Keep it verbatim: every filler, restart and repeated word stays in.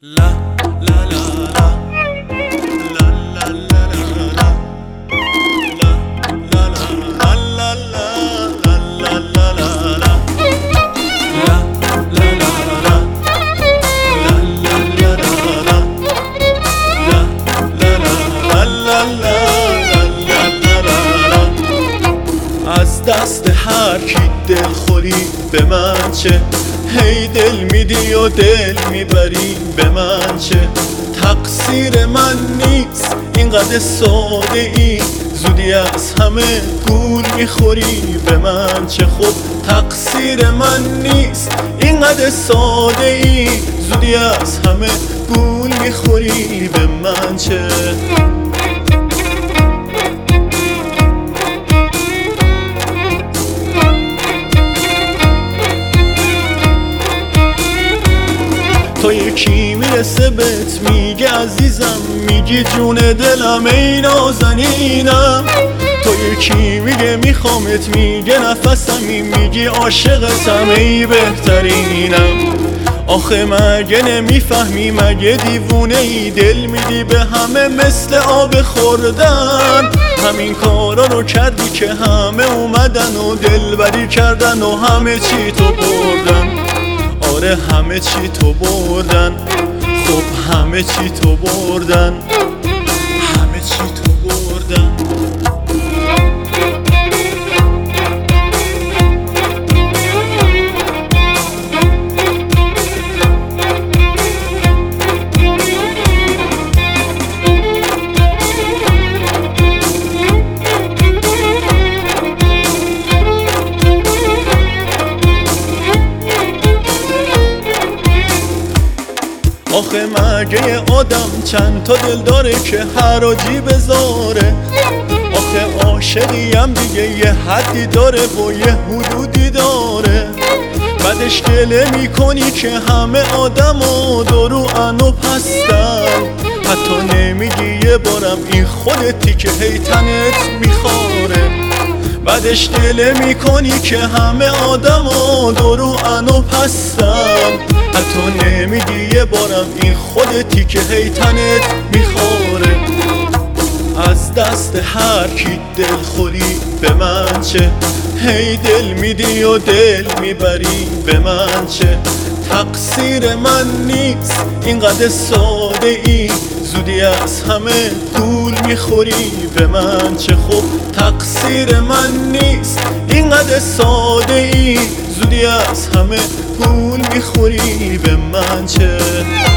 La la la la la la la la la la la la la la la la la از دست هر کی دلخوری به من چه، هی دل میدی و دل میبری به من چه. تقصیر من نیست اینقدر ساده ای، زودی از همه گول میخوری به من چه. خب تقصیر من نیست اینقدر ساده ای، زودی از همه گول میخوری به من چه. تا یکی میرسه بهت میگه عزیزم، میگی جون دلم ای نازنینم. تا یکی میگه میخوامت، میگه نفسمی، میگی عاشقتم ای بهترینم. آخه مگه نمیفهمی، مگه دیوونه ای، دل میدی به همه مثل آب خوردن. همین کارا رو کردی که همه اومدن و دلبری کردن و همه چی تو بردن. آره همه چی تو بردن، خب همه چی تو بردن، همه چی تو بردن. آخه مگه یه آدم چند تا دل داره که حراجی بذاره؟ آخه عاشقیم دیگه یه حدی داره و یه حدودی داره. بعدش گله میکنی که همه آدم و درو انو پستن، حتی نمیگی یه بارم این خودتی که هی تنت میخواره. بعدش گله میکنی که همه آدم و درو انو پستن، حتی نمیگی یه بارم این خودتی که هی تنت میخوره. از دست هر کی دلخوری به من چه، هی دل میدی و دل میبری به من چه. تقصیر من نیست اینقدر ساده ای، زودی از همه گول میخوری به من چه. خب تقصیر من نیست اینقدر ساده ای، زودی از همه گول میخوری به من چه.